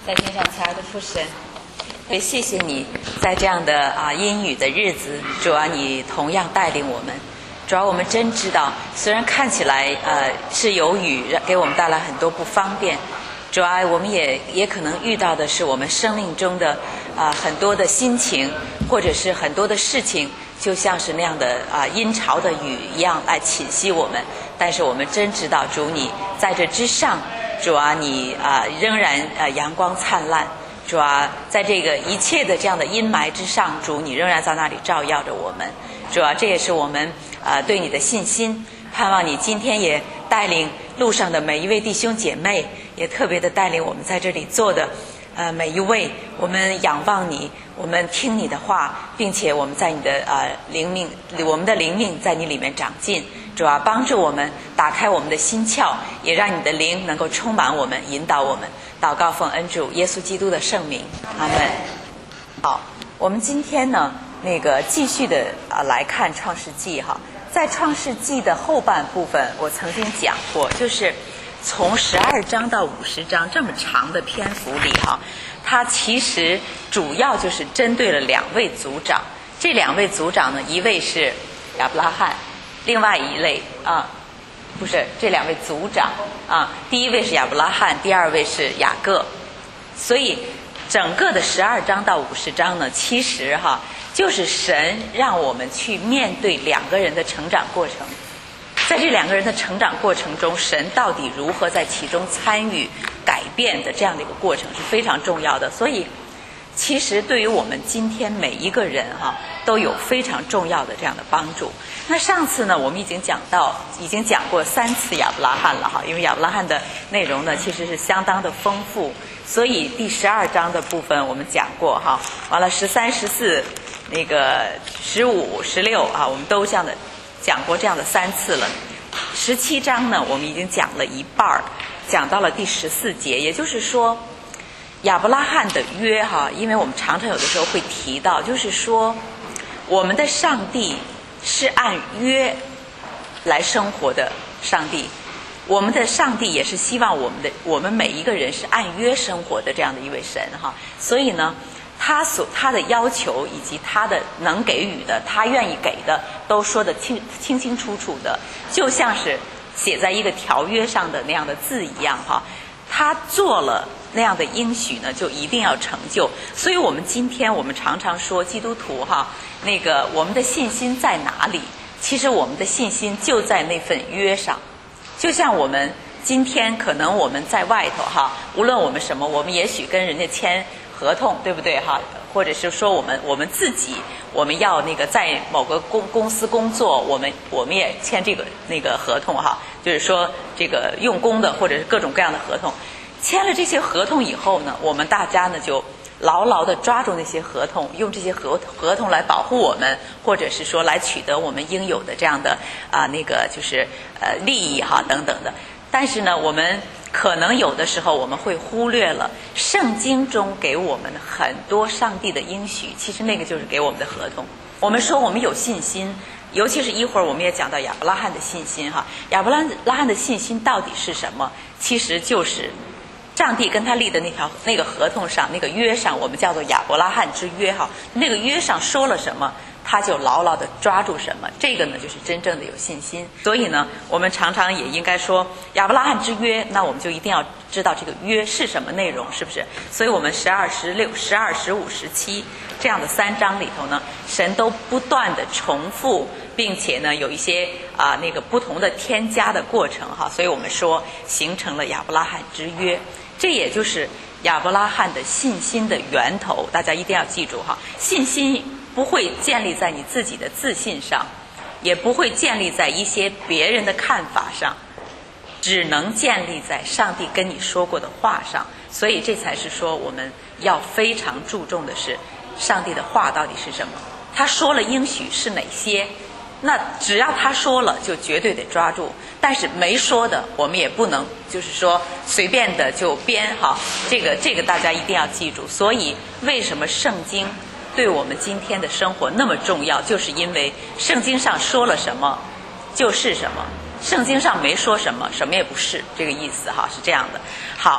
在天上亲爱的父神，也谢谢你在这样的阴雨的日子，主啊，你同样带领我们。主要我们真知道，虽然看起来是有雨给我们带来很多不方便，主要我们也可能遇到的是我们生命中的很多的心情，或者是很多的事情，就像是那样的阴潮的雨一样来侵袭我们。但是我们真知道，主你在这之上，主啊，你仍然阳光灿烂。主啊，在这个一切的这样的阴霾之上，主你仍然在那里照耀着我们。主啊，这也是我们对你的信心，盼望你今天也带领路上的每一位弟兄姐妹，也特别的带领我们在这里坐的每一位，我们仰望你，我们听你的话，并且我们在你的我们的灵命在你里面长进。主啊，帮助我们打开我们的心窍，也让你的灵能够充满我们，引导我们。祷告奉恩主耶稣基督的圣名，阿们。好，我们今天呢继续的来看创世纪哈。在创世纪的后半部分，我曾经讲过，就是从12章到50章这么长的篇幅里哈，它其实主要就是针对了2位族长。这2位族长呢，一位是亚伯拉罕，另外一类不是这2位族长第一位是亚伯拉罕，第二位是雅各。所以整个的12章到50章呢，其实就是神让我们去面对2个人的成长过程。在这2个人的成长过程中，神到底如何在其中参与改变的这样的一个过程是非常重要的。所以其实对于我们今天每一个人都有非常重要的这样的帮助。那上次呢，我们已经讲过3次亚伯拉罕了因为亚伯拉罕的内容呢其实是相当的丰富，所以第12章的部分我们讲过完了13、14、15、16我们都这样的讲过这样的3次了。17章呢，我们已经讲了一半，讲到了第14节，也就是说亚伯拉罕的约因为我们常常有的时候会提到，就是说我们的上帝是按约来生活的上帝，我们的上帝也是希望我们每一个人是按约生活的这样的一位神所以呢，他的要求以及他的能给予的，他愿意给的，都说得清清楚楚的，就像是写在一个条约上的那样的字一样他做了那样的应许呢，就一定要成就。所以我们今天我们常常说基督徒我们的信心在哪里？其实我们的信心就在那份约上。就像我们今天可能我们在外头无论我们什么，我们也许跟人家签合同，对不对或者是说我们自己我们要在某个公司工作，我们也签这个合同就是说这个用工的或者是各种各样的合同。签了这些合同以后呢，我们大家呢就牢牢地抓住那些合同，用这些合同来保护我们，或者是说来取得我们应有的这样的就是利益等等的。但是呢，我们可能有的时候我们会忽略了圣经中给我们很多上帝的应许，其实那个就是给我们的合同。我们说我们有信心，尤其是一会儿我们也讲到亚伯拉罕的信心亚伯拉罕的信心到底是什么？其实就是上帝跟他立的那个合同上，那个约上，我们叫做亚伯拉罕之约那个约上说了什么，他就牢牢地抓住什么，这个呢就是真正的有信心。所以呢，我们常常也应该说亚伯拉罕之约，那我们就一定要知道这个约是什么内容，是不是？所以我们12、16、12、15、17这样的3章里头呢，神都不断地重复，并且呢有一些不同的添加的过程所以我们说形成了亚伯拉罕之约。这也就是亚伯拉罕的信心的源头，大家一定要记住信心不会建立在你自己的自信上，也不会建立在一些别人的看法上，只能建立在上帝跟你说过的话上。所以这才是说我们要非常注重的是上帝的话到底是什么，他说了应许是哪些，那只要他说了就绝对得抓住，但是没说的我们也不能就是说随便的就编这个大家一定要记住。所以为什么圣经对我们今天的生活那么重要，就是因为圣经上说了什么就是什么，圣经上没说什么，什么也不是，这个意思是这样的。好，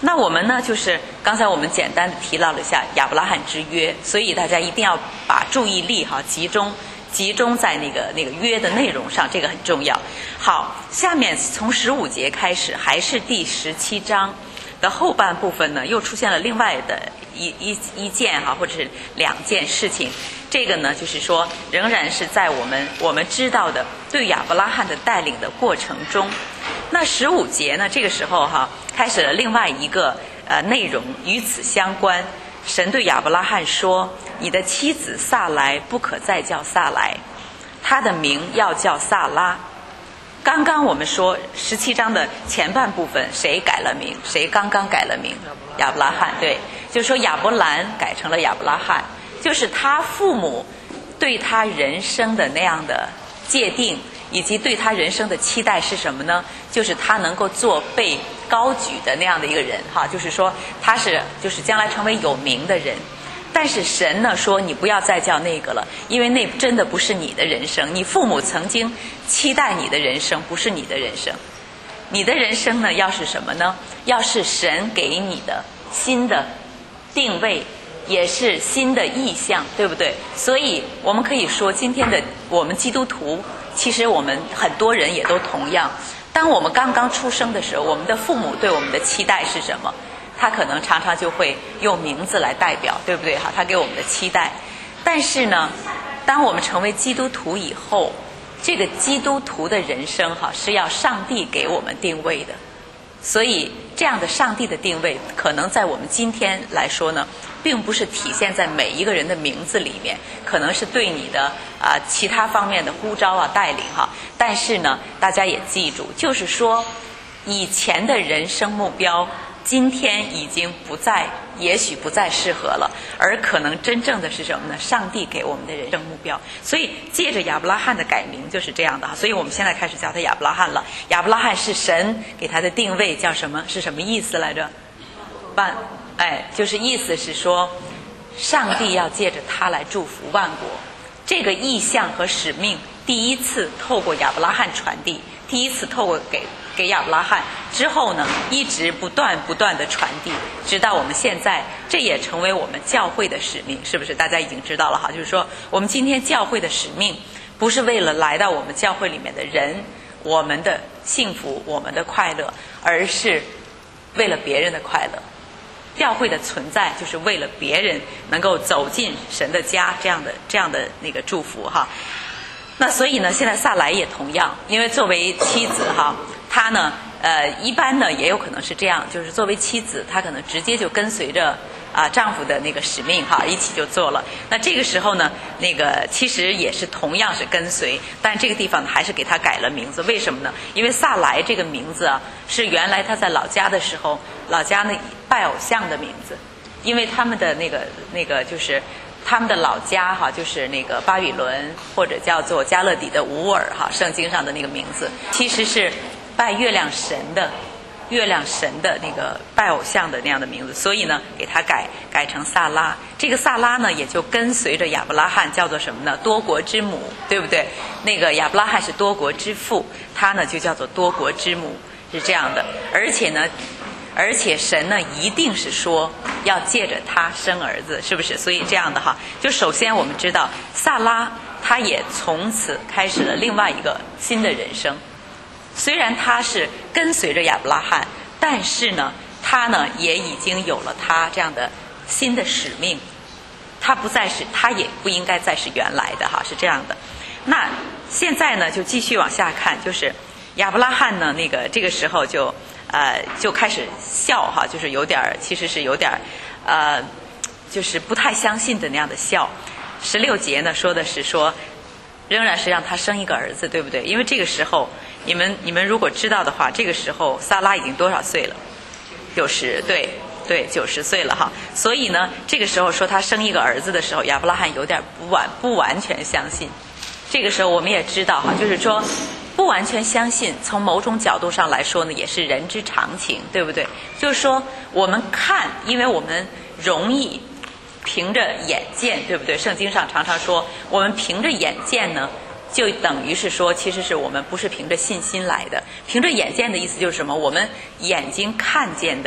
那我们呢，就是刚才我们简单的提到了一下亚伯拉罕之约，所以大家一定要把注意力集中在那个约的内容上，这个很重要。好，下面从15节开始，还是第17章的后半部分呢，又出现了另外的一件或者是2件事情。这个呢，就是说仍然是在我们知道的对亚伯拉罕的带领的过程中。那15节呢，这个时候开始了另外一个内容，与此相关。神对亚伯拉罕说：“你的妻子撒来不可再叫撒来，她的名要叫撒拉。”刚刚我们说17章的前半部分，谁改了名？谁刚刚改了名？亚伯拉罕。对，就是说亚伯兰改成了亚伯拉罕，就是他父母对他人生的那样的界定，以及对他人生的期待是什么呢？就是他能够做被高举的那样的一个人就是说他就是将来成为有名的人。但是神呢说，你不要再叫那个了，因为那真的不是你的人生，你父母曾经期待你的人生不是你的人生。你的人生呢要是什么呢？要是神给你的新的定位，也是新的意向，对不对？所以我们可以说，今天的我们基督徒，其实我们很多人也都同样。当我们刚刚出生的时候，我们的父母对我们的期待是什么？他可能常常就会用名字来代表，对不对？他给我们的期待。但是呢，当我们成为基督徒以后，这个基督徒的人生是要上帝给我们定位的。所以这样的上帝的定位，可能在我们今天来说呢，并不是体现在每一个人的名字里面，可能是对你的其他方面的呼召带领但是呢，大家也记住，就是说以前的人生目标今天已经也许不再适合了，而可能真正的是什么呢？上帝给我们的人生目标。所以借着亚伯拉罕的改名就是这样的所以我们现在开始叫他亚伯拉罕了。亚伯拉罕是神给他的定位，叫什么？是什么意思来着？就是意思是说，上帝要借着他来祝福万国。这个意向和使命第一次透过亚伯拉罕传递，第一次透过给亚伯拉罕之后呢，一直不断的传递，直到我们现在，这也成为我们教会的使命，是不是？大家已经知道了就是说我们今天教会的使命不是为了来到我们教会里面的人我们的幸福我们的快乐，而是为了别人的快乐。教会的存在就是为了别人能够走进神的家，这样的那个祝福那所以呢，现在撒来也同样，因为作为妻子她呢一般呢也有可能是这样，就是作为妻子她可能直接就跟随着丈夫的那个使命一起就做了。那这个时候呢，那个其实也是同样是跟随，但这个地方还是给他改了名字。为什么呢？因为撒来这个名字是原来他在老家的时候，老家那拜偶像的名字，因为他们的那个就是他们的老家就是那个巴比伦或者叫做加勒底的乌尔圣经上的那个名字，其实是拜月亮神的那个拜偶像的那样的名字，所以呢给他改成撒拉。这个撒拉呢也就跟随着亚伯拉罕，叫做什么呢？多国之母，对不对？那个亚伯拉罕是多国之父，他呢就叫做多国之母，是这样的。而且神呢一定是说要借着他生儿子，是不是？所以这样的就首先我们知道撒拉他也从此开始了另外一个新的人生。虽然他是跟随着亚伯拉罕，但是呢他呢也已经有了他这样的新的使命，他也不应该再是原来的是这样的。那现在呢就继续往下看，就是亚伯拉罕呢这个时候就开始笑就是其实是有点就是不太相信的那样的笑。16节呢说的是说仍然是让他生一个儿子，对不对？因为这个时候你们如果知道的话，这个时候撒拉已经多少岁了？90，对，90岁了所以呢这个时候说他生一个儿子的时候，亚伯拉罕有点不完全相信。这个时候我们也知道就是说不完全相信，从某种角度上来说呢也是人之常情，对不对？就是说我们看，因为我们容易凭着眼见，对不对？圣经上常常说我们凭着眼见呢，就等于是说其实是我们不是凭着信心来的。凭着眼见的意思就是什么？我们眼睛看见的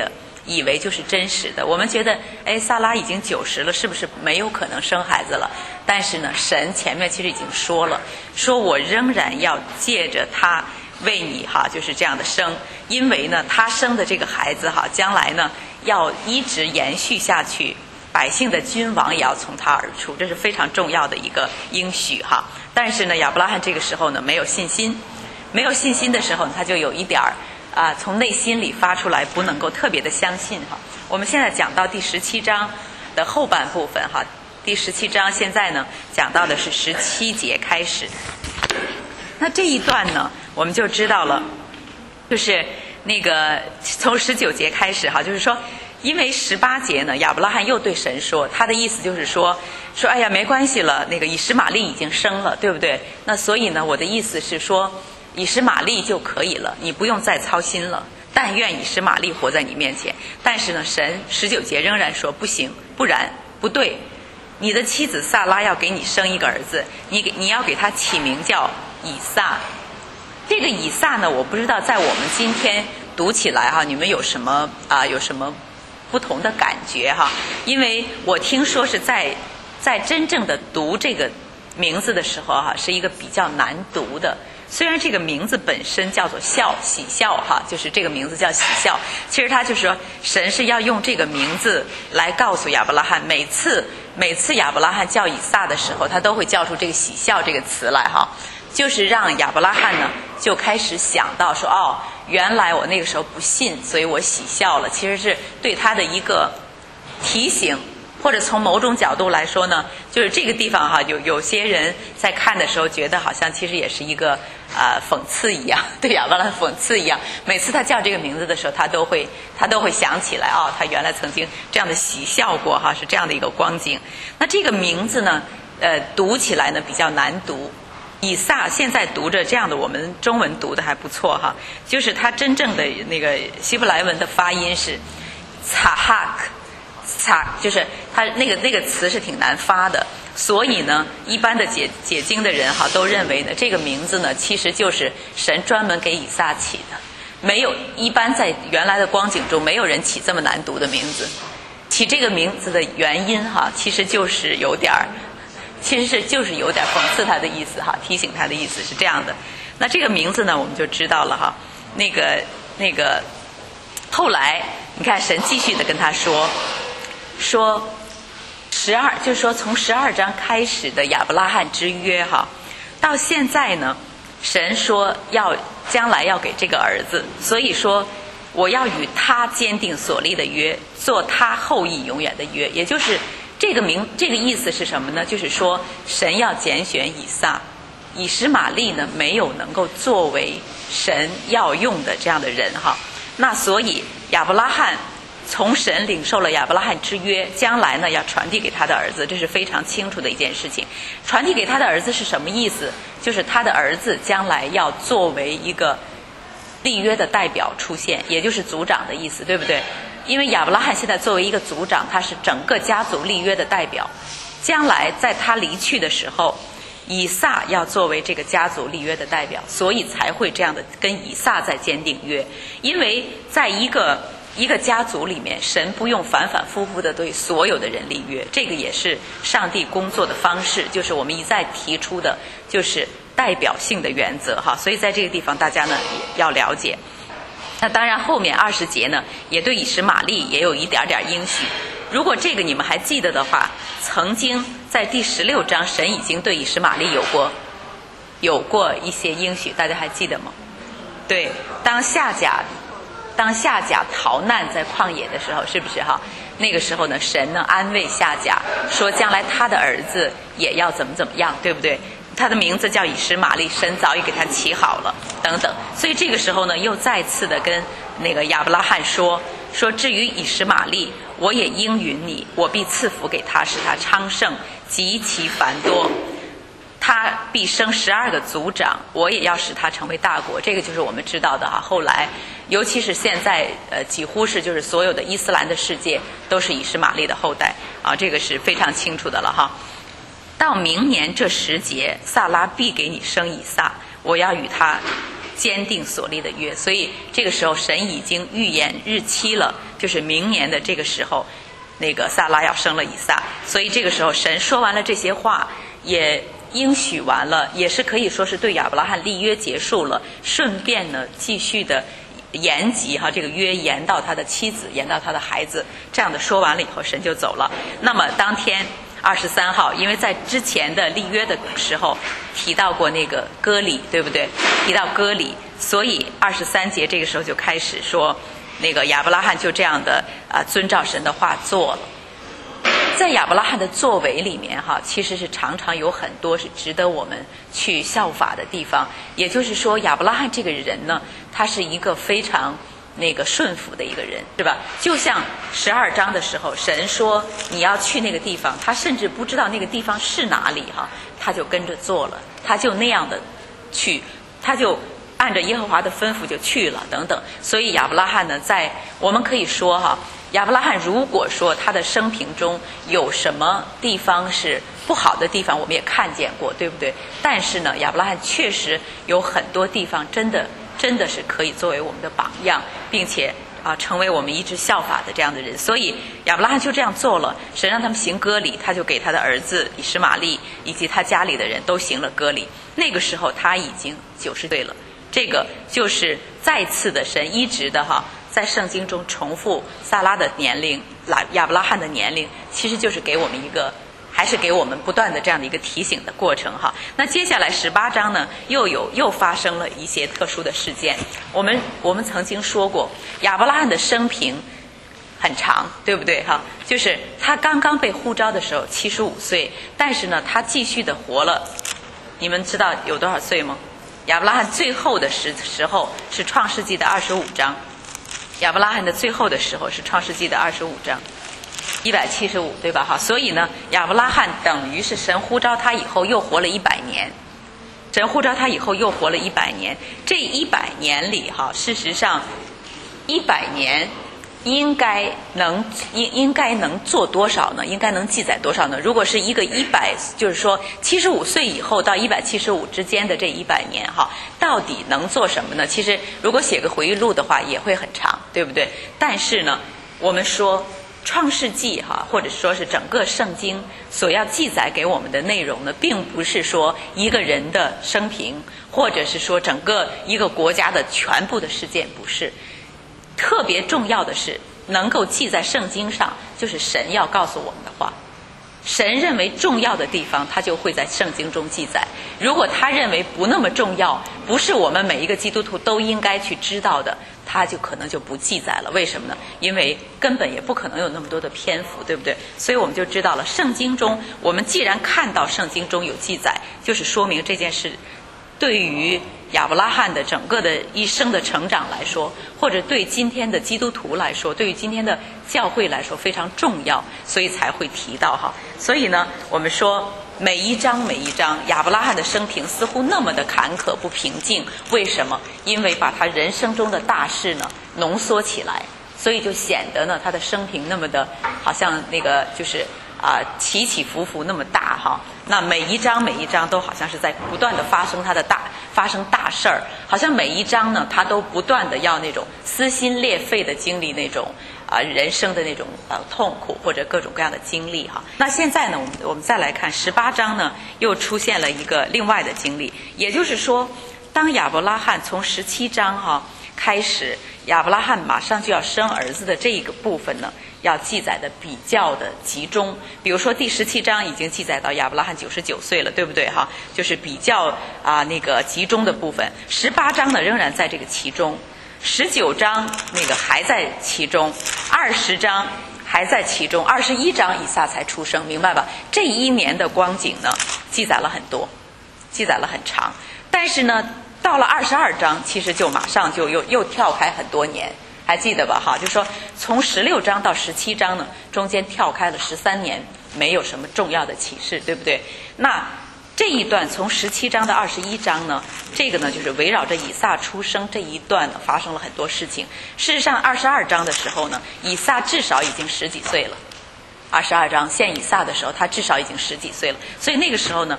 以为就是真实的。我们觉得，哎，撒拉已经90了，是不是没有可能生孩子了？但是呢，神前面其实已经说了，说我仍然要借着他为你哈，就是这样的生，因为呢，他生的这个孩子哈，将来呢要一直延续下去，百姓的君王也要从他而出，这是非常重要的一个应许哈。但是呢，亚伯拉罕这个时候呢没有信心，没有信心的时候，他就有一点从内心里发出来，不能够特别的相信哈。我们现在讲到第17章的后半部分哈，第17章现在呢讲到的是17节开始。那这一段呢，我们就知道了，就是那个从19节开始哈，就是说，因为18节呢，亚伯拉罕又对神说，他的意思就是说，哎呀，没关系了，那个以实玛利已经生了，对不对？那所以呢，我的意思是说，以实玛利就可以了，你不用再操心了。但愿以实玛利活在你面前。但是呢，神19节仍然说不行，不然不对，你的妻子撒拉要给你生一个儿子，你要给他起名叫以撒。这个以撒呢，我不知道在我们今天读起来哈，你们有什么不同的感觉哈？因为我听说是在真正的读这个名字的时候哈，是一个比较难读的。虽然这个名字本身叫做喜笑哈，就是这个名字叫喜笑，其实他就是说神是要用这个名字来告诉亚伯拉罕，每次亚伯拉罕叫以撒的时候，他都会叫出这个喜笑这个词来哈，就是让亚伯拉罕呢就开始想到说，哦，原来我那个时候不信，所以我喜笑了，其实是对他的一个提醒。或者从某种角度来说呢，就是这个地方哈，有些人在看的时候觉得好像其实也是一个讽刺一样，对亚伯拉罕讽刺一样。每次他叫这个名字的时候，他都会想起来他原来曾经这样的喜笑过哈，是这样的一个光景。那这个名字呢，读起来呢比较难读。以撒现在读着这样的，我们中文读的还不错哈，就是他真正的那个希伯来文的发音是撒哈克。就是他那个词是挺难发的，所以呢，一般的解经的人哈都认为呢，这个名字呢其实就是神专门给以撒起的。没有，一般在原来的光景中，没有人起这么难读的名字。起这个名字的原因哈，其实就是有点讽刺他的意思哈，提醒他的意思是这样的。那这个名字呢，我们就知道了哈。那个后来你看，神继续的跟他说12，就是说从12章开始的亚伯拉罕之约哈，到现在呢，神说将来要给这个儿子，所以说我要与他坚定所立的约，做他后裔永远的约。也就是这个意思是什么呢？就是说神要拣选以撒，以实玛利呢没有能够作为神要用的这样的人哈。那所以亚伯拉罕从神领受了亚伯拉罕之约，将来呢要传递给他的儿子，这是非常清楚的一件事情。传递给他的儿子是什么意思？就是他的儿子将来要作为一个立约的代表出现，也就是族长的意思，对不对？因为亚伯拉罕现在作为一个族长，他是整个家族立约的代表，将来在他离去的时候，以撒要作为这个家族立约的代表，所以才会这样的跟以撒在坚定约。因为在一个家族里面，神不用反反复复的对所有的人立约，这个也是上帝工作的方式，就是我们一再提出的，就是代表性的原则哈。所以在这个地方大家呢也要了解。那当然后面20节呢也对以实玛利也有一点应许。如果这个你们还记得的话，曾经在第16章神已经对以实玛利有过一些应许，大家还记得吗？对，当夏甲逃难在旷野的时候，是不是哈？那个时候呢，神呢安慰夏甲说，将来他的儿子也要怎么样，对不对？他的名字叫以实玛利，神早已给他起好了，等等。所以这个时候呢，又再次的跟那个亚伯拉罕说，至于以实玛利，我也应允你，我必赐福给他，使他昌盛，极其繁多。他必生12个族长，我也要使他成为大国。这个就是我们知道的哈。后来，尤其是现在，几乎是就是所有的伊斯兰的世界都是以实玛利的后代啊，这个是非常清楚的了哈。到明年这10节，撒拉必给你生以撒，我要与他坚定所立的约。所以这个时候神已经预言日期了，就是明年的这个时候，那个撒拉要生了以撒。所以这个时候神说完了这些话，也应许完了，也是可以说是对亚伯拉罕立约结束了，顺便呢继续的延及这个约延到他的妻子，延到他的孩子，这样的说完了以后，神就走了。那么当天23号，因为在之前的立约的时候提到过那个割礼，对不对？提到割礼，所以23节这个时候就开始说，那个亚伯拉罕就这样的遵照神的话做了。在亚伯拉罕的作为里面其实是常常有很多是值得我们去效法的地方。也就是说，亚伯拉罕这个人呢，他是一个非常顺服的一个人，是吧？就像12章的时候，神说你要去那个地方，他甚至不知道那个地方是哪里他就跟着做了，他就那样的去，他就按照耶和华的吩咐就去了等等。所以亚伯拉罕呢，在我们可以说亚伯拉罕如果说他的生平中有什么地方是不好的地方，我们也看见过，对不对？但是呢，亚伯拉罕确实有很多地方真的是可以作为我们的榜样，并且成为我们一直效法的这样的人。所以亚伯拉罕就这样做了，神让他们行割礼，他就给他的儿子以实玛利以及他家里的人都行了割礼。那个时候他已经90岁了。这个就是再次的神一直的在圣经中重复撒拉的年龄，亚伯拉罕的年龄，其实就是给我们还是给我们不断的这样的一个提醒的过程那接下来18章呢，又发生了一些特殊的事件。我们曾经说过，亚伯拉罕的生平很长，对不对就是他刚刚被呼召的时候75岁，但是呢，他继续的活了。你们知道有多少岁吗？亚伯拉罕最后的时候是创世纪的25章。亚伯拉罕的最后的时候是创世纪的25章，175，对吧所以呢，亚伯拉罕等于是神呼召他以后又活了100年。神呼召他以后又活了100年。这100年里事实上100年应该能做多少呢？应该能记载多少呢？如果是一个就是说75岁以后到175之间的这100年到底能做什么呢？其实如果写个回忆录的话也会很长，对不对？但是呢，我们说创世纪或者说是整个圣经所要记载给我们的内容呢，并不是说一个人的生平，或者是说整个一个国家的全部的事件，不是。特别重要的是能够记在圣经上，就是神要告诉我们的话。神认为重要的地方，他就会在圣经中记载。如果他认为不那么重要，不是我们每一个基督徒都应该去知道的，他就可能就不记载了。为什么呢？因为根本也不可能有那么多的篇幅，对不对？所以我们就知道了，圣经中我们既然看到圣经中有记载，就是说明这件事对于亚伯拉罕的整个的一生的成长来说，或者对今天的基督徒来说，对于今天的教会来说非常重要，所以才会提到所以呢，我们说每一章亚伯拉罕的生平似乎那么的坎坷不平静。为什么？因为把他人生中的大事呢浓缩起来，所以就显得呢他的生平那么的好像就是起起伏伏那么大那每一章都好像是在不断的发生大事儿，好像每一章呢他都不断的要那种撕心裂肺的经历那种人生的那种痛苦或者各种各样的经历那现在呢，我们再来看18章呢，又出现了一个另外的经历。也就是说，当亚伯拉罕从17章开始，亚伯拉罕马上就要生儿子的这一个部分呢，要记载的比较的集中。比如说第17章已经记载到亚伯拉罕99岁了，对不对就是比较集中的部分。18章呢仍然在这个其中，19章还在其中，20章还在其中，21章以撒才出生，明白吧？这一年的光景呢记载了很多，记载了很长。但是呢到了22章，其实就马上就又跳开很多年，还记得吧就是说从16章到17章呢，中间跳开了13年，没有什么重要的启示，对不对？那这一段从17章到21章呢，这个呢就是围绕着以撒出生这一段呢发生了很多事情。事实上22章的时候呢，以撒至少已经10几岁了。22章献以撒的时候，他至少已经10几岁了。所以那个时候呢，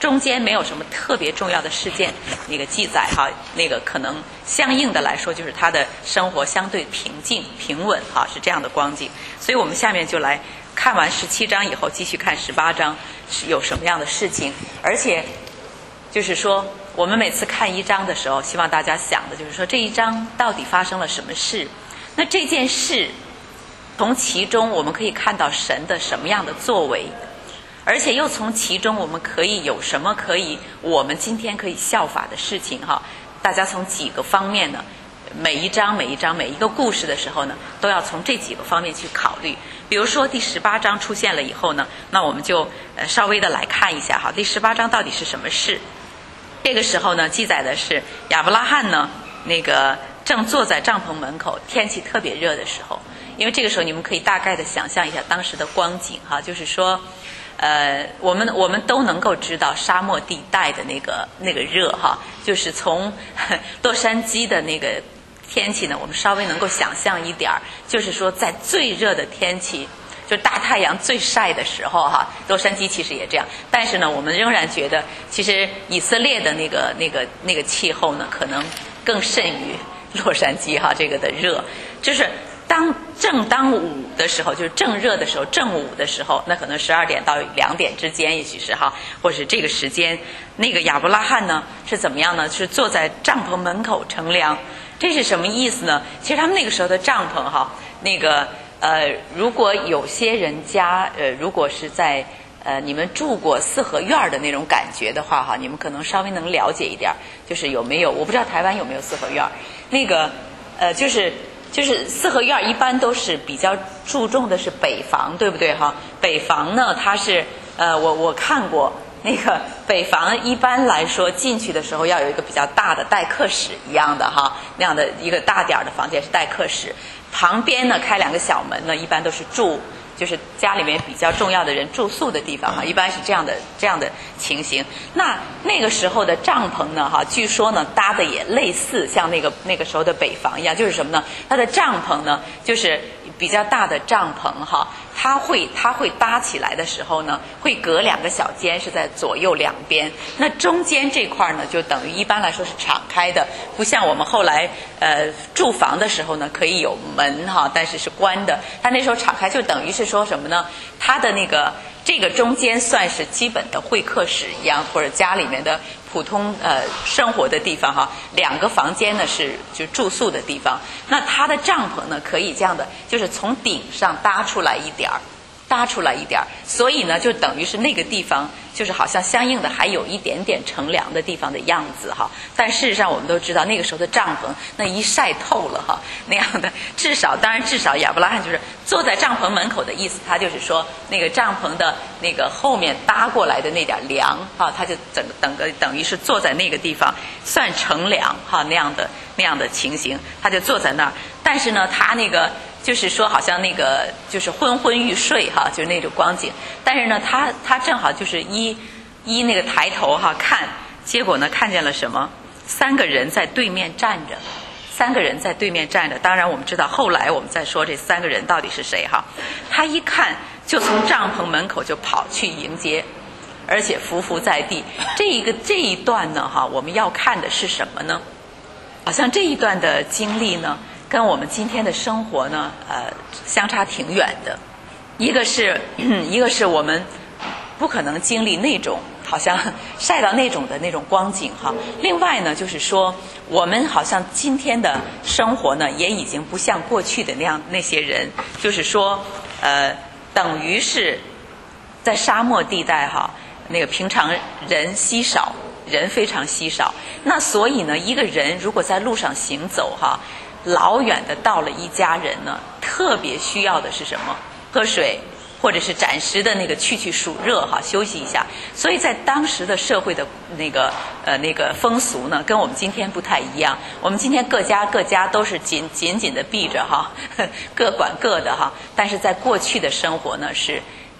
中间没有什么特别重要的事件那个记载哈，那个可能相应的来说就是他的生活相对平静平稳哈，是这样的光景。所以我们下面就来看完17章以后，继续看18章是有什么样的事情。而且就是说我们每次看1章的时候，希望大家想的就是说这一章到底发生了什么事，那这件事从其中我们可以看到神的什么样的作为，而且又从其中我们可以有什么可以我们今天可以效法的事情哈。大家从几个方面呢，每一章每一个故事的时候呢，都要从这几个方面去考虑。比如说第18章出现了以后呢，那我们就稍微的来看一下哈，第18章到底是什么事。这个时候呢，记载的是亚伯拉罕呢那个正坐在帐篷门口，天气特别热的时候。因为这个时候你们可以大概的想象一下当时的光景哈，就是说我们都能够知道沙漠地带的那个热哈，就是从洛杉矶的那个天气呢，我们稍微能够想象一点，就是说在最热的天气，就大太阳最晒的时候哈，洛杉矶其实也这样。但是呢，我们仍然觉得其实以色列的那个气候呢，可能更甚于洛杉矶哈，这个的热，就是正当午的时候，就是正热的时候，正午的时候，那可能12点到2点之间，也许是哈，或者是这个时间，那个亚伯拉罕呢是怎么样呢？是坐在帐篷门口乘凉。这是什么意思呢？其实他们那个时候的帐篷哈，那个如果有些人家如果是在你们住过四合院的那种感觉的话哈，你们可能稍微能了解一点，就是有没有，我不知道台湾有没有四合院，那个就是四合院一般都是比较注重的是北房，对不对哈？北房呢，它是我看过那个北房，一般来说进去的时候要有一个比较大的待客室一样的哈，那样的一个大点的房间是待客室，旁边呢开2个小门呢，一般都是就是家里面比较重要的人住宿的地方哈，一般是这样的情形。那个时候的帐篷呢哈，据说呢搭的也类似像那个时候的北房一样，就是什么呢？它的帐篷呢就是比较大的帐篷哈，它会搭起来的时候呢，会隔2个小间是在左右两边，那中间这块呢就等于一般来说是敞开的，不像我们后来住房的时候呢可以有门哈，但是是关的。它那时候敞开就等于是说什么呢？它的这个中间算是基本的会客室一样，或者家里面的普通生活的地方哈。2个房间呢是就住宿的地方。那它的帐篷呢可以这样的，就是从顶上搭出来一点，所以呢就等于是那个地方就是好像相应的还有一点点乘凉的地方的样子哈。但事实上我们都知道那个时候的帐篷那一晒透了哈，那样的至少亚伯拉罕就是坐在帐篷门口的意思，他就是说那个帐篷的那个后面搭过来的那点凉哈，他就等于是坐在那个地方算乘凉哈，那样的情形，他就坐在那儿。但是呢他那个就是说好像那个就是昏昏欲睡哈，就是那种光景。但是呢他正好就是一那个抬头哈看，结果呢看见了什么？3个人在对面站着。当然我们知道后来我们再说这3个人到底是谁哈。他一看就从帐篷门口就跑去迎接，而且匍匐在地。这一段呢哈，我们要看的是什么呢？好像这一段的经历呢跟我们今天的生活呢相差挺远的。一个是我们不可能经历那种好像晒到那种光景哈。另外呢就是说我们好像今天的生活呢也已经不像过去的那些人，就是说等于是在沙漠地带哈，那个平常人非常稀少，那所以呢一个人如果在路上行走哈，老远的到了一家人呢，特别需要的是什么？喝水，或者是暂时的那个去暑热哈，休息一下。所以在当时的社会的那个风俗呢，跟我们今天不太一样。我们今天各家都是紧紧的闭着哈，各管各的哈。但是在过去的生活呢，是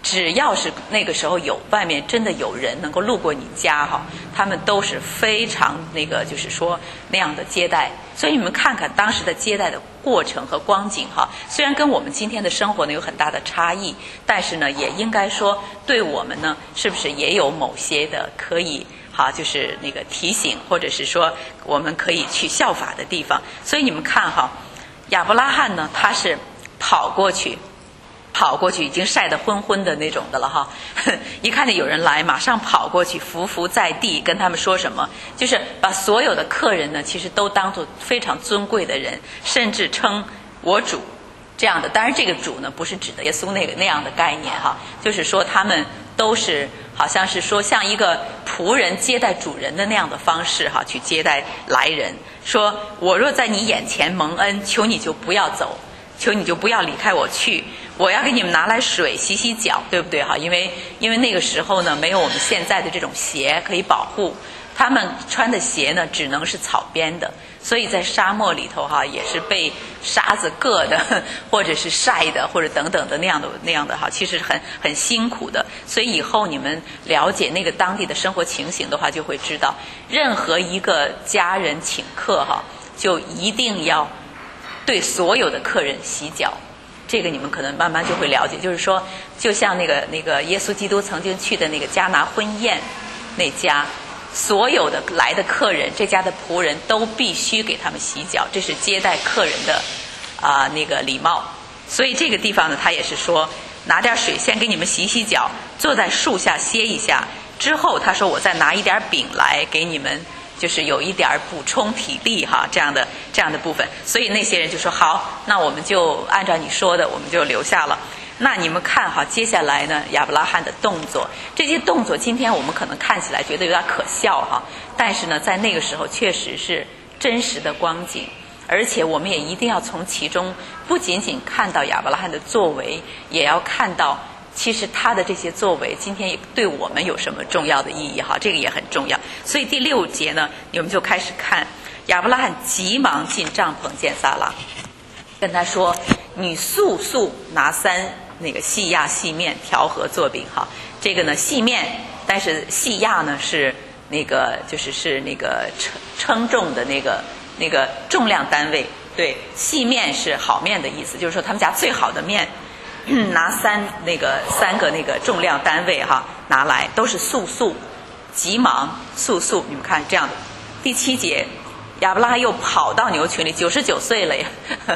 只要是那个时候外面真的有人能够路过你家哈，他们都是非常就是说那样的接待。所以你们看看当时的接待的过程和光景哈，虽然跟我们今天的生活呢有很大的差异，但是呢也应该说对我们呢是不是也有某些的可以就是提醒，或者是说我们可以去效法的地方。所以你们看哈，亚伯拉罕呢他是跑过去已经晒得昏昏的那种的了哈，一看见有人来马上跑过去伏伏在地，跟他们说什么，就是把所有的客人呢其实都当作非常尊贵的人，甚至称我主这样的。当然这个主呢不是指的耶稣那样的概念哈，就是说他们都是好像是说像一个仆人接待主人的那样的方式哈，去接待来人，说我若在你眼前蒙恩，求你就不要走，求你就不要离开我去，我要给你们拿来水洗洗脚，对不对哈？因为那个时候呢没有我们现在的这种鞋可以保护，他们穿的鞋呢只能是草编的，所以在沙漠里头哈也是被沙子硌的，或者是晒的，或者等等的那样的哈，其实很辛苦的。所以以后你们了解那个当地的生活情形的话，就会知道任何一个家人请客哈，就一定要对所有的客人洗脚。这个你们可能慢慢就会了解，就是说就像那个耶稣基督曾经去的那个迦拿婚宴那家，所有的来的客人，这家的仆人都必须给他们洗脚，这是接待客人的礼貌。所以这个地方呢他也是说拿点水先给你们洗洗脚，坐在树下歇一下，之后他说我再拿一点饼来给你们，就是有一点补充体力哈，这样的部分。所以那些人就说好，那我们就按照你说的我们就留下了。那你们看哈，接下来呢亚伯拉罕的动作，这些动作今天我们可能看起来觉得有点可笑哈，但是呢在那个时候确实是真实的光景，而且我们也一定要从其中不仅仅看到亚伯拉罕的作为，也要看到其实他的这些作为今天也对我们有什么重要的意义哈，这个也很重要。所以第6节呢我们就开始看亚伯拉罕急忙进帐篷见撒拉，跟他说你速拿3细亚细面调和做饼哈。这个呢细面，但是细亚呢是就是称重的那个重量单位，对，细面是好面的意思，就是说他们家最好的面拿3个重量单位哈拿来，都是速急忙速，你们看这样的。第7节亚伯拉罕又跑到牛群里，99岁了呀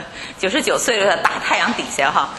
，99岁了，大太阳底下哈，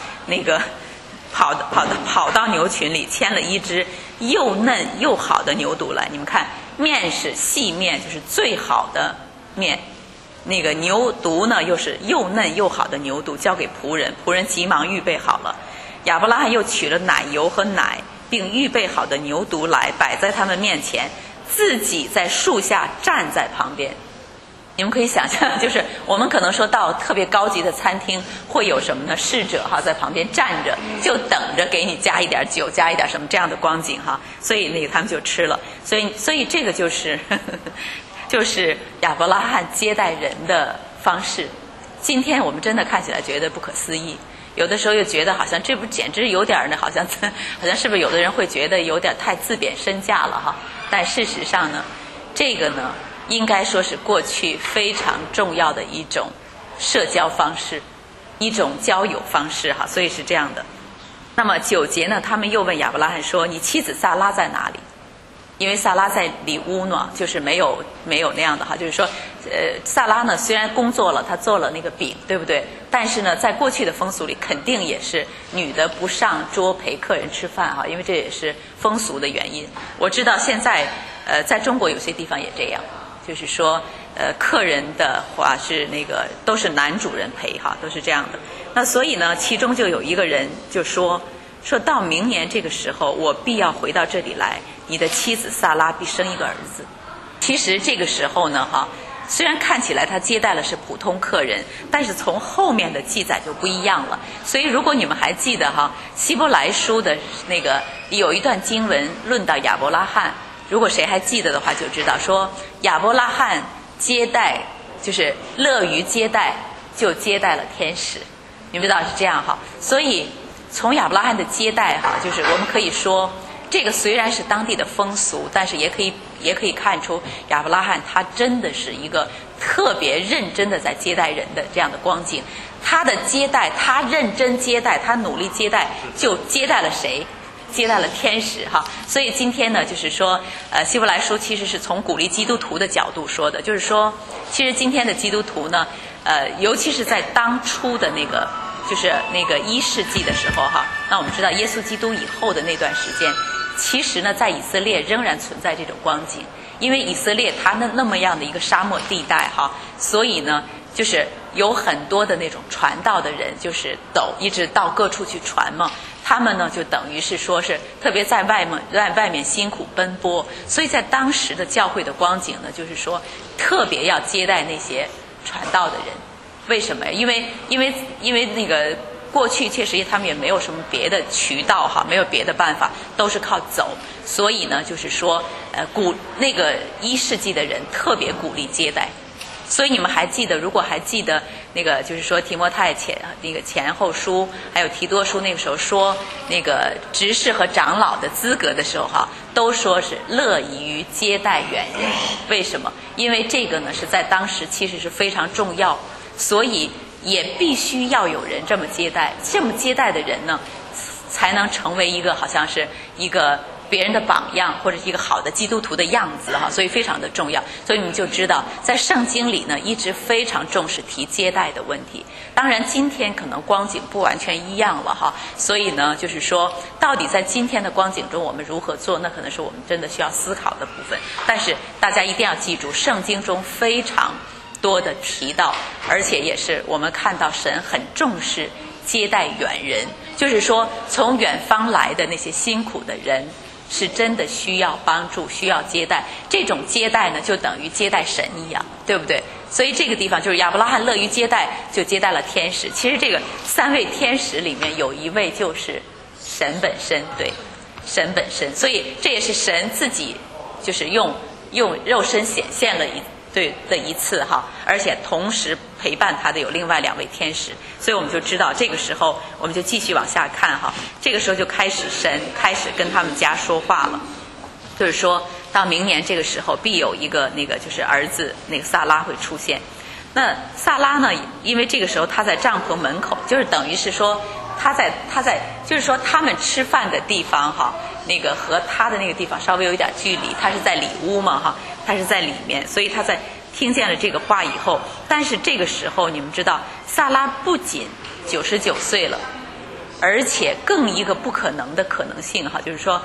跑到牛群里，牵了一只又嫩又好的牛犊来。你们看，面是细面，就是最好的面，牛犊呢又是又嫩又好的牛犊，交给仆人，仆人急忙预备好了。亚伯拉罕又取了奶油和奶，并预备好的牛犊来，摆在他们面前，自己在树下站在旁边。你们可以想象，就是我们可能说到特别高级的餐厅会有什么呢？侍者哈在旁边站着，就等着给你加一点酒，加一点什么这样的光景哈。所以他们就吃了。所以这个就是就是亚伯拉罕接待人的方式。今天我们真的看起来觉得不可思议，有的时候又觉得好像这不简直有点呢，好像是不是有的人会觉得有点太自贬身价了哈？但事实上呢，这个呢应该说是过去非常重要的一种社交方式，一种交友方式哈，所以是这样的。那么9节呢，他们又问亚伯拉罕说：“你妻子撒拉在哪里？”因为撒拉在里屋呢，就是没有那样的哈，就是说，撒拉呢虽然工作了，她做了那个饼，对不对？但是呢，在过去的风俗里，肯定也是女的不上桌陪客人吃饭哈，因为这也是风俗的原因。我知道现在在中国有些地方也这样。就是说客人的话是都是男主人陪哈，都是这样的。那所以呢其中就有一个人就说到明年这个时候我必要回到这里来，你的妻子撒拉必生一个儿子。其实这个时候呢哈，虽然看起来他接待了是普通客人，但是从后面的记载就不一样了。所以如果你们还记得哈，希伯来书的有一段经文论到亚伯拉罕，如果谁还记得的话就知道说亚伯拉罕接待就是乐于接待，就接待了天使。你们知道是这样哈，所以从亚伯拉罕的接待哈，就是我们可以说，这个虽然是当地的风俗，但是也可以看出亚伯拉罕他真的是一个特别认真的在接待人的这样的光景。他的接待，他认真接待，他努力接待，就接待了谁？接待了天使哈。所以今天呢，就是说，希伯来书其实是从鼓励基督徒的角度说的，就是说，其实今天的基督徒呢，尤其是在当初的那个，就是那个1世纪的时候哈，那我们知道耶稣基督以后的那段时间，其实呢，在以色列仍然存在这种光景，因为以色列它那么样的一个沙漠地带哈，所以呢，就是有很多的那种传道的人，就是一直到各处去传嘛。他们呢，就等于是说是特别在外面辛苦奔波，所以在当时的教会的光景呢，就是说特别要接待那些传道的人。为什么呀？因为那个过去确实他们也没有什么别的渠道哈，没有别的办法，都是靠走。所以呢，就是说那个1世纪的人特别鼓励接待。所以你们还记得，如果还记得那个就是说提摩太前后书还有提多书，那个时候说那个执事和长老的资格的时候哈，都说是乐意于接待远人。为什么？因为这个呢是在当时其实是非常重要，所以也必须要有人这么接待。这么接待的人呢，才能成为一个好像是一个别人的榜样，或者是一个好的基督徒的样子哈，所以非常的重要。所以你们就知道，在圣经里呢，一直非常重视提接待的问题。当然，今天可能光景不完全一样了哈，所以呢，就是说，到底在今天的光景中，我们如何做，那可能是我们真的需要思考的部分。但是大家一定要记住，圣经中非常多的提到，而且也是我们看到神很重视接待远人，就是说，从远方来的那些辛苦的人，是真的需要帮助，需要接待。这种接待呢，就等于接待神一样，对不对？所以这个地方就是亚伯拉罕乐于接待，就接待了天使。其实这个3位天使里面有一位就是神本身，对，神本身。所以这也是神自己就是用肉身显现了一次哈，而且同时陪伴他的有另外2位天使。所以我们就知道这个时候，我们就继续往下看哈。这个时候就神开始跟他们家说话了，就是说到明年这个时候必有一个那个就是儿子那个撒拉会出现。那撒拉呢，因为这个时候他在帐篷门口，就是等于是说他在就是说他们吃饭的地方哈，那个和他的那个地方稍微有一点距离，他是在里屋嘛哈，他是在里面，所以他在听见了这个话以后，但是这个时候你们知道，撒拉不仅99岁了，而且更一个不可能的可能性哈，就是说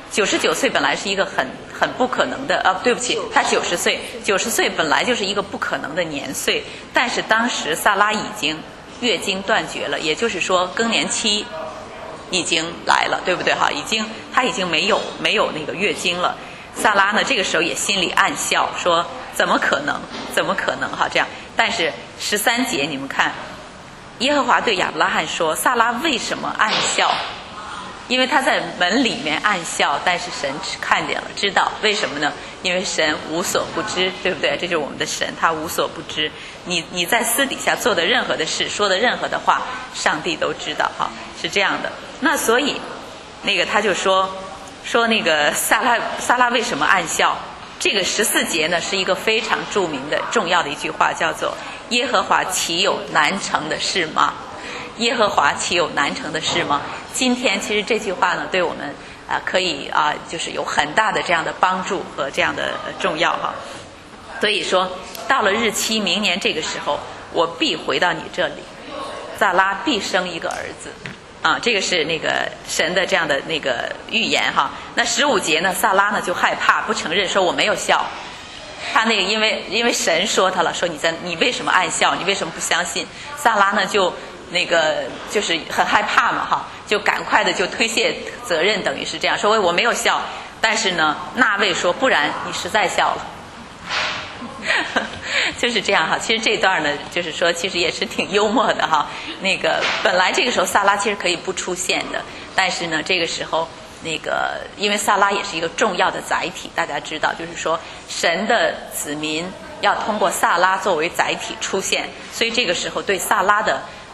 99岁本来是一个很不可能的对不起，他90岁本来就是一个不可能的年岁，但是当时撒拉已经月经断绝了，也就是说更年期已经来了，对不对哈？他已经没有那个月经了。撒拉呢，这个时候也心里暗笑，说怎么可能哈这样。但是13节你们看，耶和华对亚伯拉罕说，撒拉为什么暗笑？因为他在门里面暗笑，但是神看见了，知道为什么呢？因为神无所不知，对不对？这就是我们的神，他无所不知。你在私底下做的任何的事，说的任何的话，上帝都知道哈，是这样的。那所以那个他就说那个撒拉为什么暗笑？这个14节呢是一个非常著名的重要的一句话，叫做耶和华岂有难成的事吗？耶和华岂有难成的事吗？今天其实这句话呢，对我们可以就是有很大的这样的帮助和这样的重要哈。所以说，到了日期明年这个时候，我必回到你这里，撒拉必生一个儿子。这个是那个神的这样的那个预言哈。那15节呢，撒拉呢就害怕，不承认，说我没有笑。他那个因为神说他了，说你为什么暗笑？你为什么不相信？撒拉呢就那个就是很害怕嘛哈，就赶快的就推卸责任，等于是这样说我没有笑。但是呢，那位说不然你实在笑了。就是这样哈。其实这段呢，就是说其实也是挺幽默的哈。那个本来这个时候撒拉其实可以不出现的，但是呢这个时候那个因为撒拉也是一个重要的载体，大家知道，就是说神的子民要通过撒拉作为载体出现，所以这个时候对撒拉的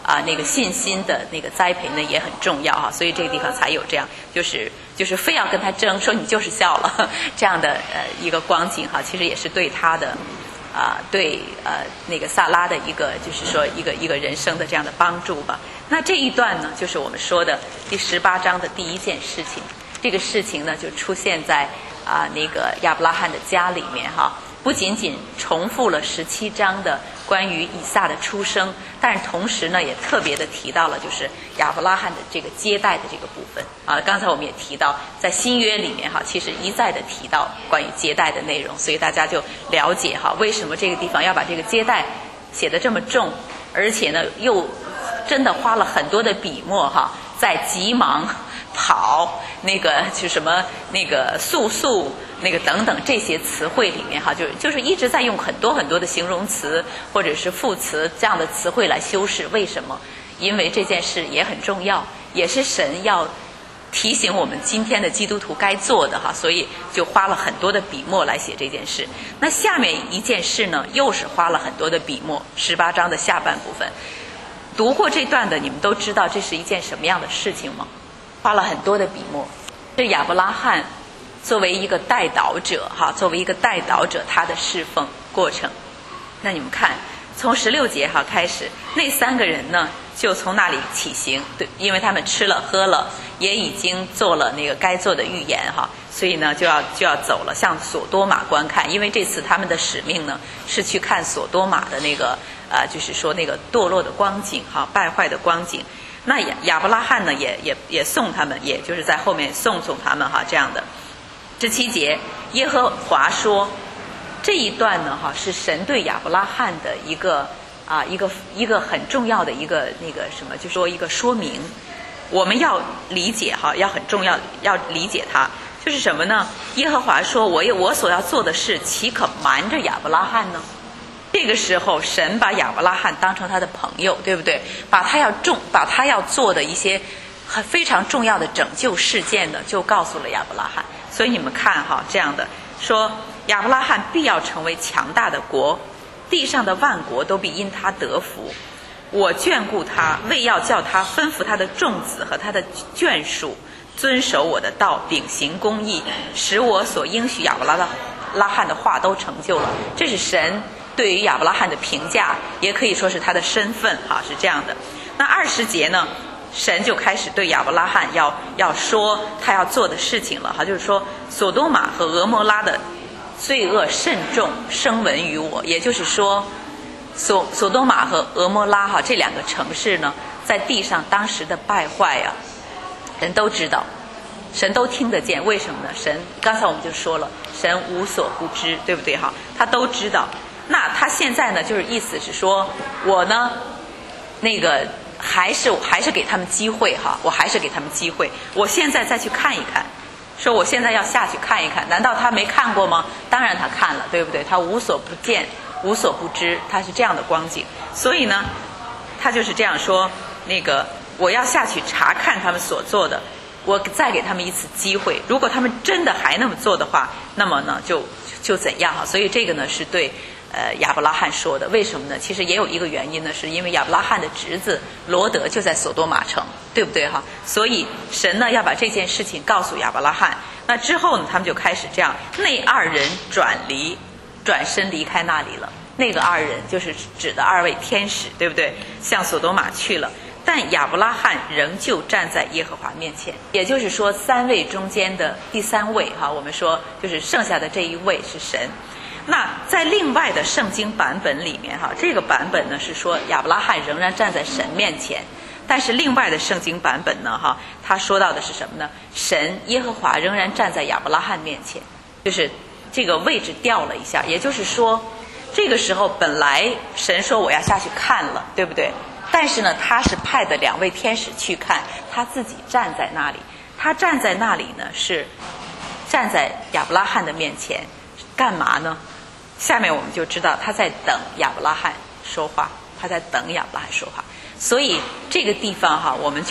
那个信心的那个栽培呢也很重要哈，所以这个地方才有这样就是非要跟他争，说你就是笑了这样的一个光景哈，其实也是对他的对那个萨拉的一个就是说一个人生的这样的帮助吧。那这一段呢，就是我们说的第18章的第一件事情。这个事情呢，就出现在那个亚伯拉罕的家里面哈。不仅仅重复了17章的关于以撒的出生，但是同时呢，也特别的提到了就是亚伯拉罕的这个接待的这个部分啊。刚才我们也提到，在新约里面哈，其实一再的提到关于接待的内容，所以大家就了解哈，为什么这个地方要把这个接待写得这么重，而且呢，又真的花了很多的笔墨哈，在急忙跑那个就什么那个速那个等等这些词汇里面哈，就是一直在用很多很多的形容词或者是副词这样的词汇来修饰。为什么？因为这件事也很重要，也是神要提醒我们今天的基督徒该做的哈，所以就花了很多的笔墨来写这件事。那下面一件事呢，又是花了很多的笔墨，18章的下半部分。读过这段的你们都知道这是一件什么样的事情吗？花了很多的笔墨，是亚伯拉罕作为一个代祷者哈，作为一个代祷者他的侍奉过程。那你们看，从16节哈开始，那3个人呢就从那里起行，对，因为他们吃了喝了，也已经做了那个该做的预言哈，所以呢就要走了，向索多玛观看。因为这次他们的使命呢是去看索多玛的那个就是说那个堕落的光景哈，败坏的光景。那亚伯拉罕呢也送他们，也就是在后面送他们哈，这样的。17节，耶和华说，这一段呢哈是神对亚伯拉罕的一个很重要的一个那个什么，就说一个说明。我们要理解哈，要很重要，要理解它，就是什么呢？耶和华说，我所要做的事，岂可瞒着亚伯拉罕呢？这个时候，神把亚伯拉罕当成他的朋友，对不对？把他要做的一些非常重要的拯救事件呢，就告诉了亚伯拉罕。所以你们看哈，这样的说，亚伯拉罕必要成为强大的国，地上的万国都必因他得福。我眷顾他，为要叫他吩咐他的众子和他的眷属遵守我的道，秉行公义，使我所应许亚伯拉罕的话都成就了。这是神对于亚伯拉罕的评价，也可以说是他的身份哈，是这样的。那20节呢，神就开始对亚伯拉罕要说他要做的事情了哈，就是说索多玛和俄摩拉的罪恶甚重，声闻于我。也就是说索多玛和俄摩拉哈这2个城市呢，在地上当时的败坏啊，人都知道，神都听得见。为什么呢？神刚才我们就说了，神无所不知，对不对哈？他都知道。那他现在呢，就是意思是说，我呢那个还是给他们机会哈，我还是给他们机会。我现在再去看一看，说我现在要下去看一看，难道他没看过吗？当然他看了，对不对？他无所不见，无所不知，他是这样的光景。所以呢，他就是这样说，那个我要下去查看他们所做的，我再给他们一次机会。如果他们真的还那么做的话，那么呢就怎样哈？所以这个呢是对亚伯拉罕说的。为什么呢？其实也有一个原因呢，是因为亚伯拉罕的侄子罗德就在索多玛城，对不对哈？所以神呢要把这件事情告诉亚伯拉罕。那之后呢，他们就开始这样，那2人转身离开那里了。那个2人就是指的2位天使，对不对？向索多玛去了。但亚伯拉罕仍旧站在耶和华面前，也就是说3位中间的第3位哈，我们说就是剩下的这一位是神。那在另外的圣经版本里面哈，这个版本呢是说亚伯拉罕仍然站在神面前，但是另外的圣经版本呢哈，他说到的是什么呢？神耶和华仍然站在亚伯拉罕面前，就是这个位置调了一下。也就是说，这个时候本来神说我要下去看了，对不对？但是呢，他是派的2位天使去看，他自己站在那里。他站在那里呢，是站在亚伯拉罕的面前，干嘛呢？下面我们就知道他在等亚伯拉罕说话，他在等亚伯拉罕说话。所以这个地方哈，我们就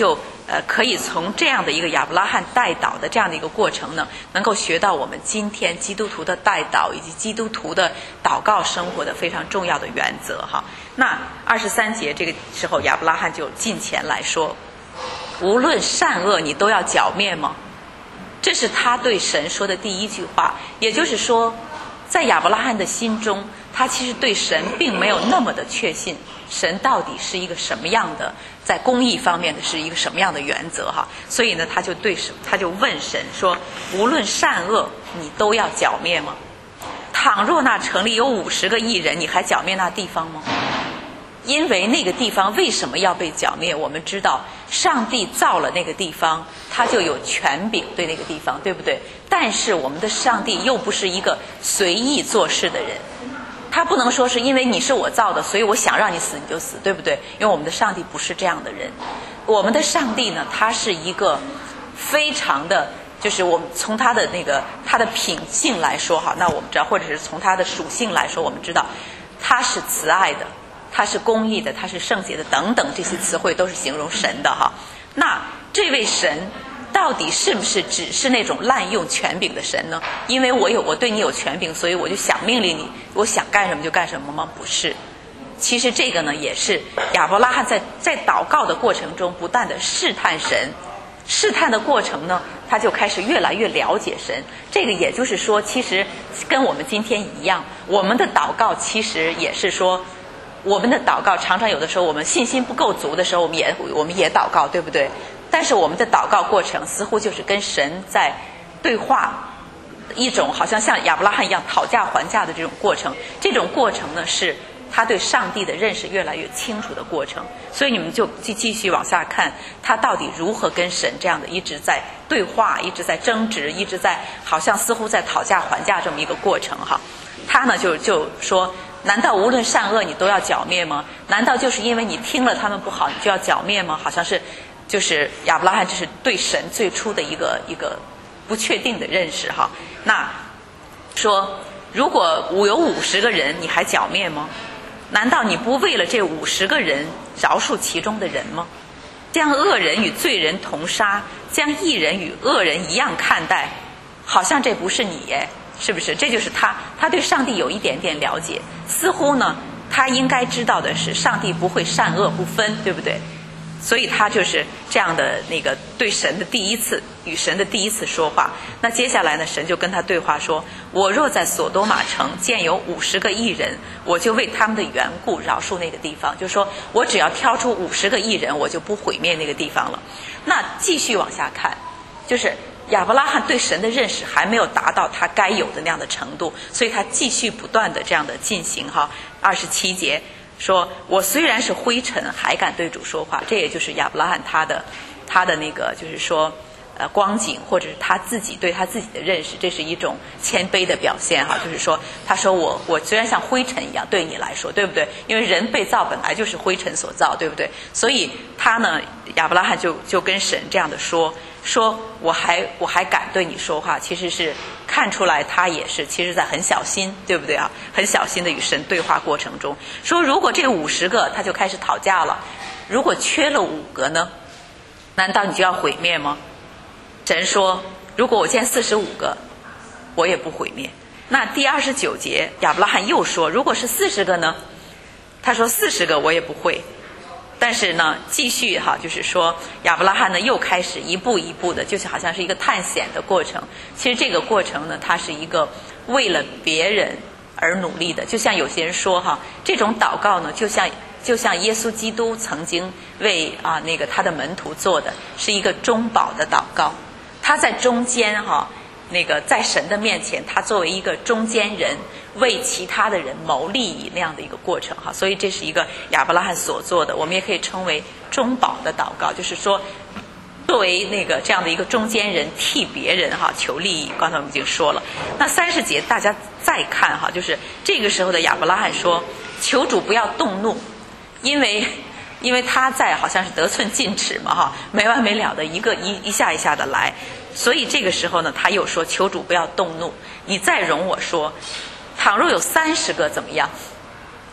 可以从这样的一个亚伯拉罕代祷的这样的一个过程呢，能够学到我们今天基督徒的代祷以及基督徒的祷告生活的非常重要的原则哈。那23节这个时候，亚伯拉罕就近前来说，无论善恶你都要剿灭吗？这是他对神说的第一句话。也就是说，在亚伯拉罕的心中，他其实对神并没有那么的确信，神到底是一个什么样的，在公义方面的是一个什么样的原则哈。所以呢，他就问神说，无论善恶你都要剿灭吗？倘若那城里有50个义人，你还剿灭那地方吗？因为那个地方为什么要被剿灭？我们知道上帝造了那个地方，他就有权柄对那个地方，对不对？但是我们的上帝又不是一个随意做事的人，他不能说是因为你是我造的，所以我想让你死你就死，对不对？因为我们的上帝不是这样的人。我们的上帝呢，他是一个非常的，就是我们从他的品性来说哈，那我们知道，或者是从他的属性来说，我们知道他是慈爱的，他是公义的，他是圣洁的，等等，这些词汇都是形容神的哈。那这位神到底是不是只是那种滥用权柄的神呢？因为我对你有权柄，所以我就想命令你，我想干什么就干什么吗？不是。其实这个呢，也是亚伯拉罕在祷告的过程中不断的试探神，试探的过程呢，他就开始越来越了解神。这个也就是说，其实跟我们今天一样，我们的祷告其实也是说，我们的祷告常常有的时候我们信心不够足的时候，我们也祷告，对不对？但是我们的祷告过程似乎就是跟神在对话，一种好像像亚伯拉罕一样讨价还价的这种过程。这种过程呢，是他对上帝的认识越来越清楚的过程。所以你们就继续往下看，他到底如何跟神这样的一直在对话，一直在争执，一直在好像似乎在讨价还价这么一个过程哈。他呢就说，难道无论善恶你都要剿灭吗？难道就是因为你听了他们不好，你就要剿灭吗？好像是就是亚伯拉罕这是对神最初的一个不确定的认识哈。那说，如果有50个人，你还剿灭吗？难道你不为了这50个人饶恕其中的人吗？将恶人与罪人同杀，将义人与恶人一样看待，好像这不是你耶，是不是？这就是他对上帝有一点点了解，似乎呢他应该知道的是上帝不会善恶不分，对不对？所以他就是这样的对神的与神的第一次说话。那接下来呢，神就跟他对话说，我若在所多玛城见有50个义人，我就为他们的缘故饶恕那个地方。就是说我只要挑出50个义人，我就不毁灭那个地方了。那继续往下看，就是亚伯拉罕对神的认识还没有达到他该有的那样的程度，所以他继续不断的这样的进行哈。27节说，我虽然是灰尘，还敢对主说话。这也就是亚伯拉罕他的就是说光景，或者是他自己对他自己的认识，这是一种谦卑的表现哈。就是说他说我虽然像灰尘一样对你来说，对不对？因为人被造本来就是灰尘所造，对不对？所以他呢，亚伯拉罕就跟神这样的说我还敢对你说话，其实是看出来他也是其实在很小心，对不对啊？很小心的与神对话过程中说，如果这50个，他就开始讨价了，如果缺了5个呢，难道你就要毁灭吗？神说，如果我见45个，我也不毁灭。那第29节亚伯拉罕又说，如果是40个呢？他说40个我也不会。但是呢，继续哈，就是说亚伯拉罕呢又开始一步一步的，就是好像是一个探险的过程。其实这个过程呢，它是一个为了别人而努力的。就像有些人说哈，这种祷告呢，就像耶稣基督曾经为他的门徒做的，是一个中保的祷告。他在中间哈，在神的面前，他作为一个中间人，为其他的人谋利益那样的一个过程哈。所以这是一个亚伯拉罕所做的，我们也可以称为中保的祷告，就是说作为这样的一个中间人，替别人哈求利益。刚才我们已经说了。那30节大家再看哈，就是这个时候的亚伯拉罕说，求主不要动怒，因为他在好像是得寸进尺嘛哈，没完没了的一下一下的来。所以这个时候呢，他又说，求主不要动怒，你再容我说，倘若有30个怎么样？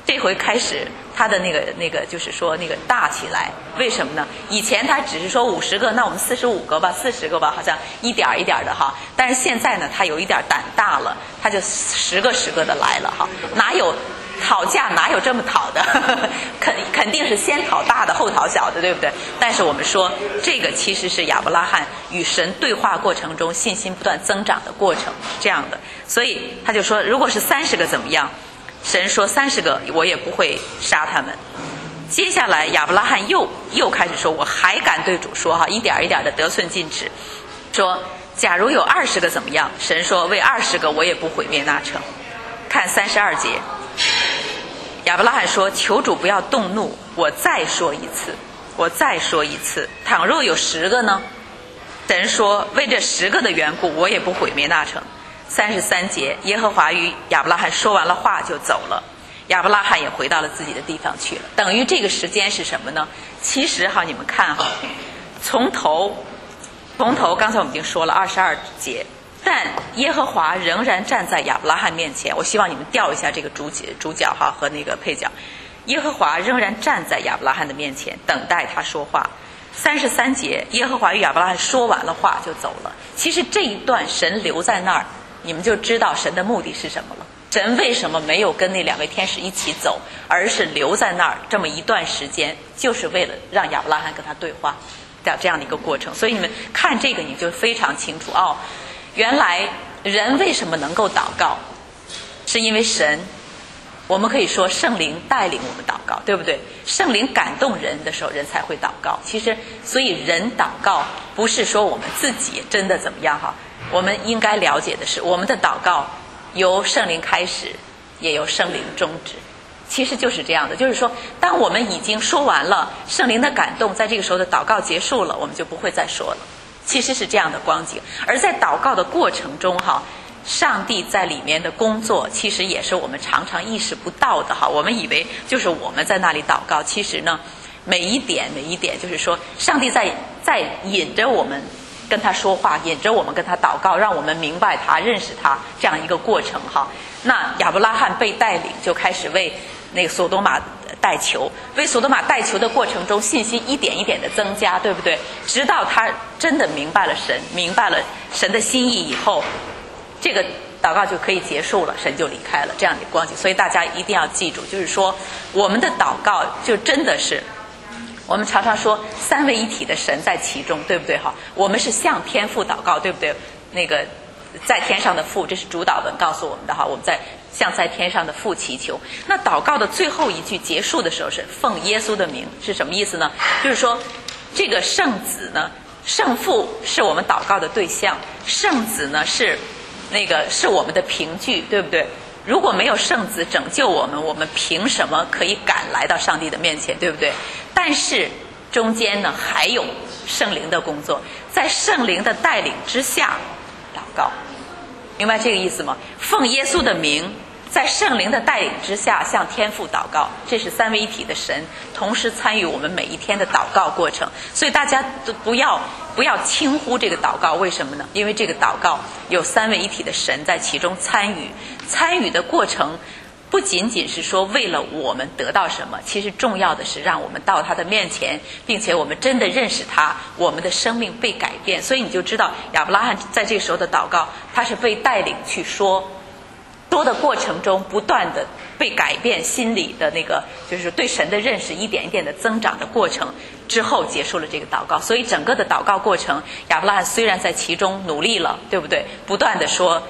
这回开始他的那个就是说那个大起来，为什么呢？以前他只是说50个，那我们45个吧，40个吧，好像一点一点的哈。但是现在呢，他有一点胆大了，他就10个的来了哈。哪有讨价哪有这么讨的？肯定是先讨大的后讨小的，对不对？但是我们说这个其实是亚伯拉罕与神对话过程中信心不断增长的过程，是这样的。所以他就说，如果是30个怎么样？神说30个我也不会杀他们。接下来亚伯拉罕又开始说，我还敢对主说哈，一点一点的得寸进尺，说假如有20个怎么样？神说为20个我也不毁灭那城。看32节，亚伯拉罕说，求主不要动怒，我再说一次，倘若有10个呢？神说为这10个的缘故我也不毁灭那城。33节，耶和华与亚伯拉罕说完了话就走了，亚伯拉罕也回到了自己的地方去了。等于这个时间是什么呢？其实哈，你们看哈，从头刚才我们已经说了22节，但耶和华仍然站在亚伯拉罕面前。我希望你们调一下这个主角哈和那个配角。耶和华仍然站在亚伯拉罕的面前，等待他说话。33节，耶和华与亚伯拉罕说完了话就走了。其实这一段神留在那儿，你们就知道神的目的是什么了。神为什么没有跟那2位天使一起走，而是留在那儿这么一段时间，就是为了让亚伯拉罕跟他对话的这样的一个过程。所以你们看这个你就非常清楚哦，原来人为什么能够祷告，是因为神，我们可以说圣灵带领我们祷告，对不对？圣灵感动人的时候，人才会祷告。其实所以人祷告不是说我们自己真的怎么样哈，我们应该了解的是，我们的祷告由圣灵开始，也由圣灵终止。其实就是这样的，就是说当我们已经说完了，圣灵的感动在这个时候的祷告结束了，我们就不会再说了。其实是这样的光景。而在祷告的过程中哈，上帝在里面的工作其实也是我们常常意识不到的哈。我们以为就是我们在那里祷告，其实呢每一点就是说上帝在引着我们跟他说话，引着我们跟他祷告，让我们明白他认识他这样一个过程哈。那亚伯拉罕被带领就开始为那个索多玛代求，为索多玛代求的过程中信心一点一点的增加，对不对？直到他真的明白了神的心意以后，这个祷告就可以结束了，神就离开了这样的光景。所以大家一定要记住，就是说我们的祷告就真的是，我们常常说三位一体的神在其中，对不对哈？我们是向天父祷告，对不对？那个在天上的父，这是主祷文告诉我们的哈，我们向在天上的父祈求。那祷告的最后一句结束的时候是奉耶稣的名，是什么意思呢？就是说这个圣子呢，圣父是我们祷告的对象，圣子呢是我们的凭据，对不对？如果没有圣子拯救我们，我们凭什么可以赶来到上帝的面前，对不对？但是中间呢还有圣灵的工作，在圣灵的带领之下祷告，明白这个意思吗？奉耶稣的名，在圣灵的带领之下向天父祷告，这是三位一体的神同时参与我们每一天的祷告过程。所以大家都不要轻忽这个祷告，为什么呢？因为这个祷告有三位一体的神在其中参与的过程，不仅仅是说为了我们得到什么，其实重要的是让我们到他的面前，并且我们真的认识他，我们的生命被改变。所以你就知道亚伯拉罕在这个时候的祷告，他是被带领去说的过程中不断的被改变，心里的那个就是对神的认识一点一点的增长的过程之后结束了这个祷告。所以整个的祷告过程，亚伯拉罕虽然在其中努力了，对不对？不断的说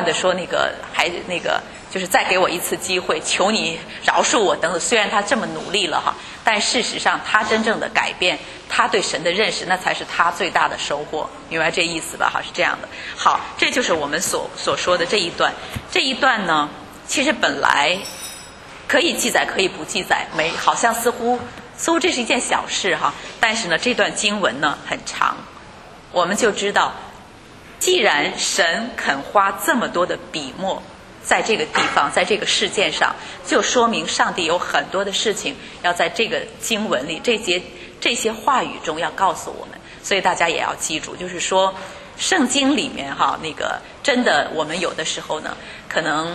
就是再给我一次机会，求你饶恕我等等。虽然他这么努力了哈，但事实上他真正的改变，他对神的认识，那才是他最大的收获，明白这意思吧？哈，是这样的。好，这就是我们所说的这一段。这一段呢，其实本来可以记载，可以不记载，好像似乎这是一件小事哈。但是呢，这段经文呢很长，我们就知道，既然神肯花这么多的笔墨在这个地方，在这个事件上，就说明上帝有很多的事情要在这个经文里，这些话语中要告诉我们。所以大家也要记住，就是说圣经里面哈，真的我们有的时候呢，可能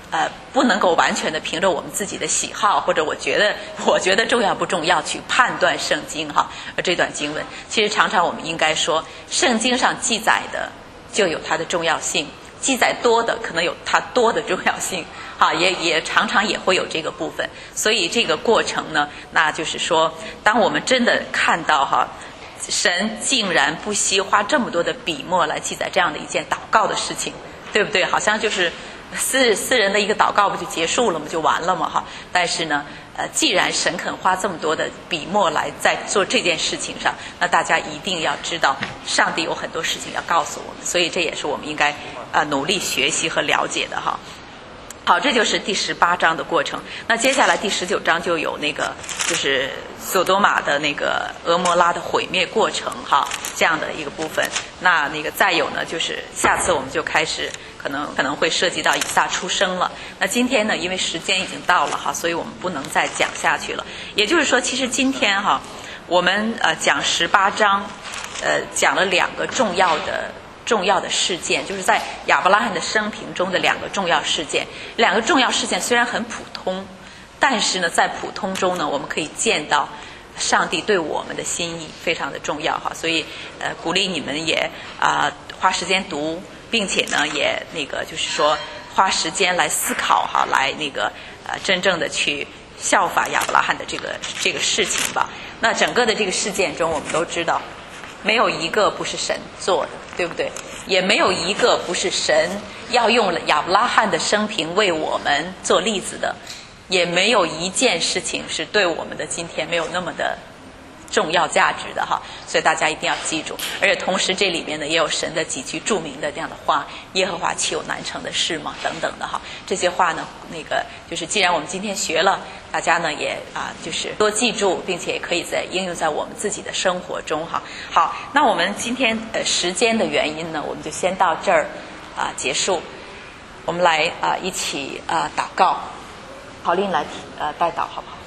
不能够完全的凭着我们自己的喜好或者我觉得重要不重要去判断圣经哈。这段经文其实常常我们应该说，圣经上记载的就有它的重要性，记载多的可能有它多的重要性哈，也常常也会有这个部分。所以这个过程呢，那就是说，当我们真的看到哈，神竟然不惜花这么多的笔墨来记载这样的一件祷告的事情，对不对？好像就是私人的一个祷告不就结束了吗？就完了嘛哈。但是呢，既然神肯花这么多的笔墨来在做这件事情上，那大家一定要知道，上帝有很多事情要告诉我们，所以这也是我们应该努力学习和了解的哈。好，这就是第18章的过程。那接下来第19章就有那个就是索多玛的那个俄摩拉的毁灭过程哈，这样的一个部分。那个再有呢，就是下次我们就开始可能会涉及到以撒出生了。那今天呢，因为时间已经到了哈，所以我们不能再讲下去了。也就是说，其实今天哈，我们讲18章，讲了2个重要的事件，就是在亚伯拉罕的生平中的2个重要事件。2个重要事件虽然很普通，但是呢，在普通中呢，我们可以见到上帝对我们的心意非常的重要哈。所以鼓励你们也花时间读，并且呢也就是说花时间来思考哈，来真正的去效法亚伯拉罕的这个事情吧。那整个的这个事件中，我们都知道没有一个不是神做的，对不对？也没有一个不是神要用亚伯拉罕的生平为我们做例子的，也没有一件事情是对我们的今天没有那么的重要价值的哈。所以大家一定要记住，而且同时这里面呢也有神的几句著名的这样的话，耶和华岂有难成的事吗等等的哈。这些话呢就是既然我们今天学了，大家呢也就是多记住，并且也可以应用在我们自己的生活中哈。好，那我们今天时间的原因呢，我们就先到这儿结束。我们来一起祷告。郝令来带祷好不好？